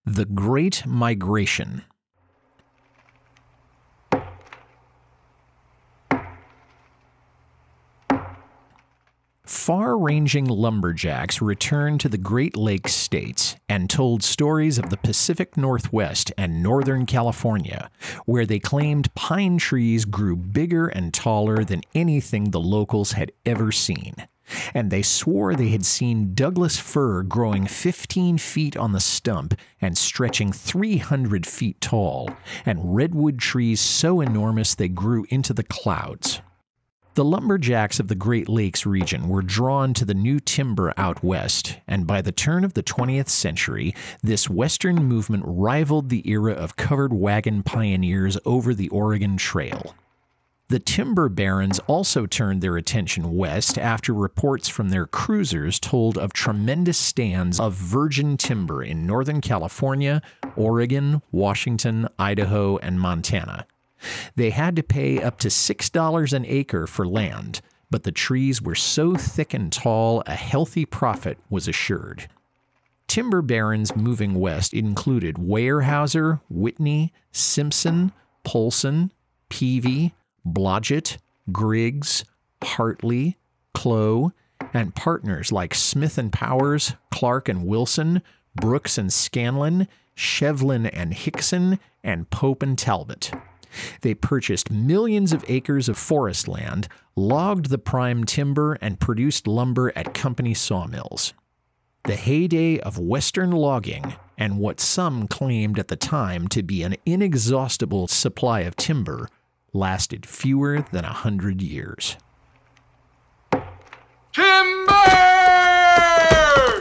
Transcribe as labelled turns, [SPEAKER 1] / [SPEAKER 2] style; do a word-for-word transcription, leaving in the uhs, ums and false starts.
[SPEAKER 1] The Great Migration. Far-ranging lumberjacks returned to the Great Lakes states and told stories of the Pacific Northwest and Northern California, where they claimed pine trees grew bigger and taller than anything the locals had ever seen. And they swore they had seen Douglas fir growing fifteen feet on the stump and stretching three hundred feet tall, and redwood trees so enormous they grew into the clouds. The lumberjacks of the Great Lakes region were drawn to the new timber out west, and by the turn of the twentieth century, this western movement rivaled the era of covered wagon pioneers over the Oregon Trail. The timber barons also turned their attention west after reports from their cruisers told of tremendous stands of virgin timber in Northern California, Oregon, Washington, Idaho, and Montana. They had to pay up to six dollars an acre for land, but the trees were so thick and tall a healthy profit was assured. Timber barons moving west included Weyerhaeuser, Whitney, Simpson, Polson, Peavy, Blodgett, Griggs, Hartley, Clow, and partners like Smith and Powers, Clark and Wilson, Brooks and Scanlon, Shevlin and Hickson, and Pope and Talbot. They purchased millions of acres of forest land, logged the prime timber, and produced lumber at company sawmills. The heyday of Western logging, and what some claimed at the time to be an inexhaustible supply of timber, lasted fewer than a hundred years.
[SPEAKER 2] Timber!